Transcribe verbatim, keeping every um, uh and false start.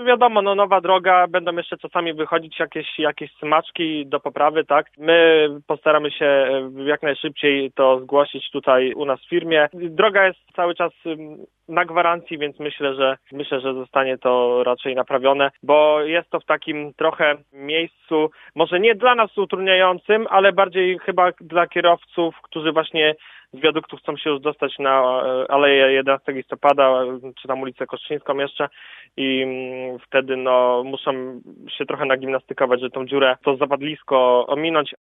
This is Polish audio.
wiadomo, no nowa droga, będą jeszcze czasami wychodzić jakieś, jakieś smaczki do poprawy, tak? My postaramy się jak najszybciej to zgłosić tutaj u nas w firmie. Droga jest cały czas na gwarancji, więc myślę, że myślę, że zostanie to raczej naprawione, bo jest to w takim trochę miejscu, może nie dla nas utrudniającym, ale bardziej chyba dla kierowców, którzy właśnie z wiaduktu chcą się już dostać na Aleję jedenastego listopada, czy tam ulicę Kostrzyńską jeszcze i wtedy no muszą się trochę nagimnastykować, że tą dziurę, to zapadlisko ominąć,